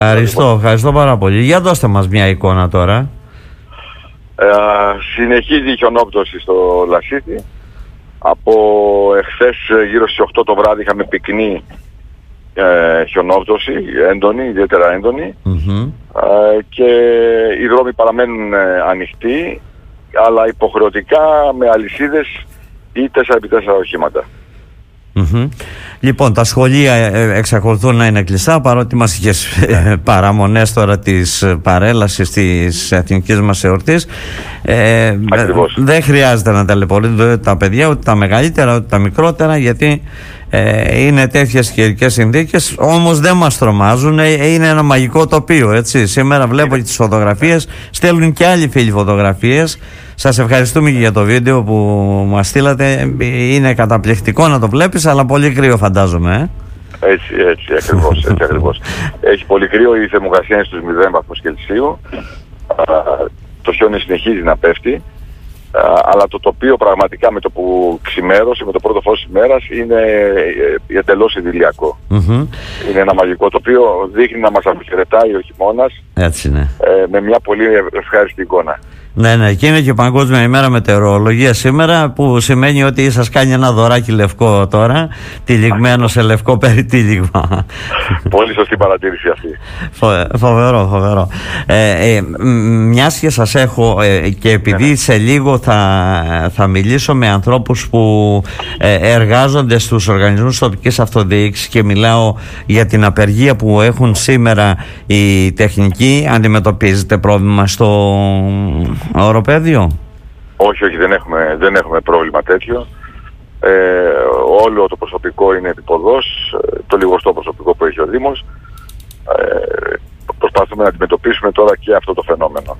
Ευχαριστώ πάρα πολύ. Για δώστε μας μια εικόνα τώρα. Συνεχίζει η χιονόπτωση στο Λασίθι. Από εχθές γύρω στις 8 το βράδυ είχαμε πυκνή χιονόπτωση, έντονη, ιδιαίτερα έντονη. Και οι δρόμοι παραμένουν ανοιχτοί, αλλά υποχρεωτικά με αλυσίδες ή 4x4 οχήματα. Λοιπόν, τα σχολεία εξακολουθούν να είναι κλειστά, παρότι μας είχες παραμονές τώρα της παρέλασης της εθνικής μας εορτής. Δεν χρειάζεται να ταλαιπωρείτε τα παιδιά, ούτε τα μεγαλύτερα ούτε τα μικρότερα, γιατί είναι τέτοιες καιρικές συνθήκες. Όμως δεν μας τρομάζουν, είναι ένα μαγικό τοπίο, έτσι. Σήμερα βλέπω και τις φωτογραφίες, στέλνουν και άλλοι φίλοι φωτογραφίες. Σας ευχαριστούμε και για το βίντεο που μας στείλατε. Είναι καταπληκτικό να το βλέπεις, αλλά πολύ κρύο φαντάζομαι. Έτσι ακριβώς. Έχει πολύ κρύο, η θερμοκρασία είναι στους 0 βαθμούς Κελσίου. Το χιόνι συνεχίζει να πέφτει. Αλλά το τοπίο πραγματικά με το που ξημέρωσε, με το πρώτο φως της ημέρας, είναι εντελώς ιδηλιακό. Είναι ένα μαγικό τοπίο, δείχνει να μας αποχαιρετάει ο χειμώνας. Έτσι είναι. Με μια πολύ ευχάριστη εικόνα. Ναι, και είναι και Παγκόσμια ημέρα μετεωρολογίας σήμερα, που σημαίνει ότι σας κάνει ένα δωράκι λευκό τώρα, τυλιγμένο σε λευκό περιτύλιγμα. Πολύ σωστή παρατήρηση αυτή. Φοβερό. Μιας και σας έχω και επειδή σε λίγο θα μιλήσω με ανθρώπους που εργάζονται στους οργανισμούς τοπικής αυτοδιοίκησης και μιλάω για την απεργία που έχουν σήμερα οι τεχνικοί, αντιμετωπίζετε πρόβλημα στο οροπέδιο? Όχι, δεν έχουμε πρόβλημα τέτοιο. Όλο το προσωπικό είναι επίποδος, το λιγοστό προσωπικό που έχει ο Δήμος. Προσπαθούμε να αντιμετωπίσουμε τώρα και αυτό το φαινόμενο.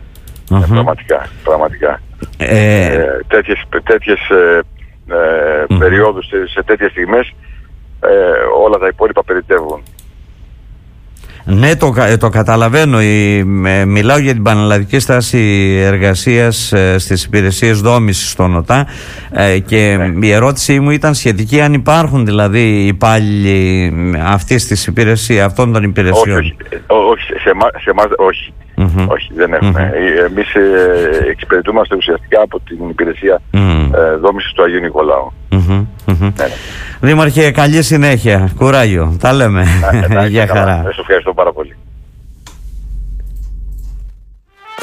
Πραγματικά. Τέτοιες περιόδους, σε τέτοιες στιγμές, όλα τα υπόλοιπα περιτεύουν. Ναι, το καταλαβαίνω. Μιλάω για την πανελλαδική στάση εργασίας στις υπηρεσίες δόμησης στον ΟΤΑ και η ερώτησή μου ήταν σχετική αν υπάρχουν δηλαδή υπάλληλοι αυτών των υπηρεσιών. Όχι, σε εμάς όχι. Όχι, δεν έχουμε. Εμείς εξυπηρετούμαστε ουσιαστικά από την υπηρεσία δόμησης του Αγίου Νικολάου. Δήμαρχε, καλή συνέχεια. Κουράγιο. Τα λέμε. Για χαρά. Σας ευχαριστώ πάρα πολύ.